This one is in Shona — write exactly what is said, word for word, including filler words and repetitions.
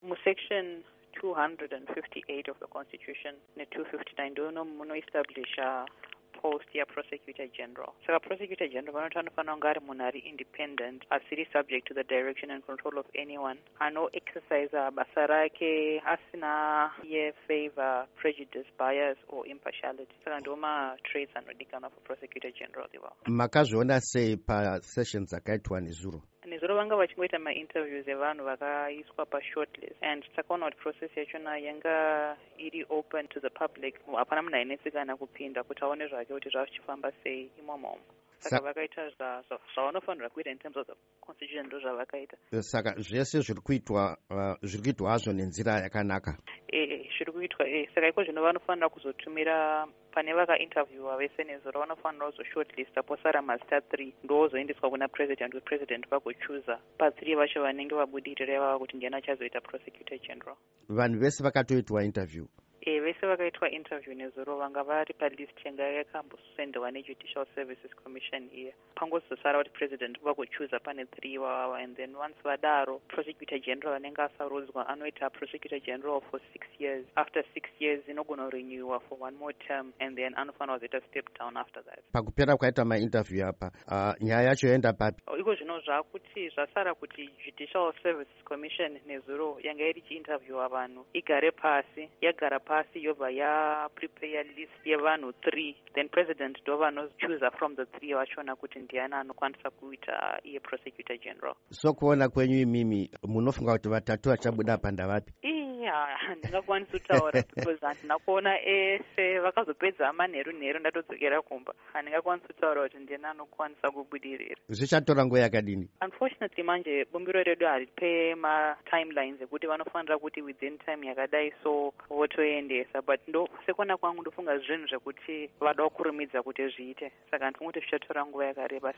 musection two hundred fifty-eight of the Constitution ne two fifty-nine ndono munoestablisha post ya prosecutor general. Saka prosecutor general vanoti anofanira kunge ari munhu ari independent, asiri subject to the direction and control of anyone, ano exercise basa rake asina ye favor, prejudice, bias or impartiality. Saka ndoma traits anodikanwa for prosecutor general iwawo. Makazviona sei pa sessions akaitwa nezuro? Nezuro vanga vachingoita mainterviews evanhu vakaiswa pashortlist, and takaona kuti process yachona yanga iri open to the public. Hapana munhu ainesekana kupinda kuti aone zvake kuti zvachichifamba sei imomo. Saka vakaita zvavanofanira kuita in terms of the constitution ndo zvavakaita. Saka zvese zviri kuitwa zviri kuitwa hazvo nenzira yakanaka. Eh, zviri kuitwa eh. Saka iko zvino vanofanira kuzotumira pane vakainterviewa vese nezuro vanofanira kuzoshortlista posara mazita three ndozoendeswa kuna president kuti president vagochuza pathree vacho vanenge vabudirira ivava kuti ndiani achazoita prosecutor general. Vanhu vese vakatoitwa interview? E, vese vakaitwa interview nezuro vanga vari palist yanga yakambosendewa nejudicial services commission iya. Pangozosara kuti president vagochuza pane three ivava, and then once vadaro prosecutor general vanenge asarudzwa anoita prosecutor general for six years. After six years inogona renewa for one more term, and then anofanira kuzoita step down after that. Pakupera kwaita mainterview apa uh, nyaya yacho yaenda papi? Iko zvino zvakuti zvasara kuti judicial services commission nezuro yanga iri chiinterviewa vanhu igare pasi, yagara pasi yobva ya prepare list yevanhu three, then president ndo vanochuza from the three vachona kuti ndiani anokwanisa kuita iye prosecutor general. So kuona kwenyu imimi munofunga kuti vatatu vachabuda panda vapi? Iya, handingakwanisi kutaura because handina kuona ese vakazopedza manheru nheru ndatodzokera kumba. Handingakwanisi kutaura kuti ndiani anokwanisa kubudirira. Zvichatora nguva yakadini? Unfortunately manje bumbiro redu haripe ma timelines ekuti vanofanira kuti within time yakadai so votoendesa, but ndo sekuona kwangu ndofunga zvinhu zvekuti vada kukurumidza kuti zviite, saka ndifungoti zvichatora nguva yakareba.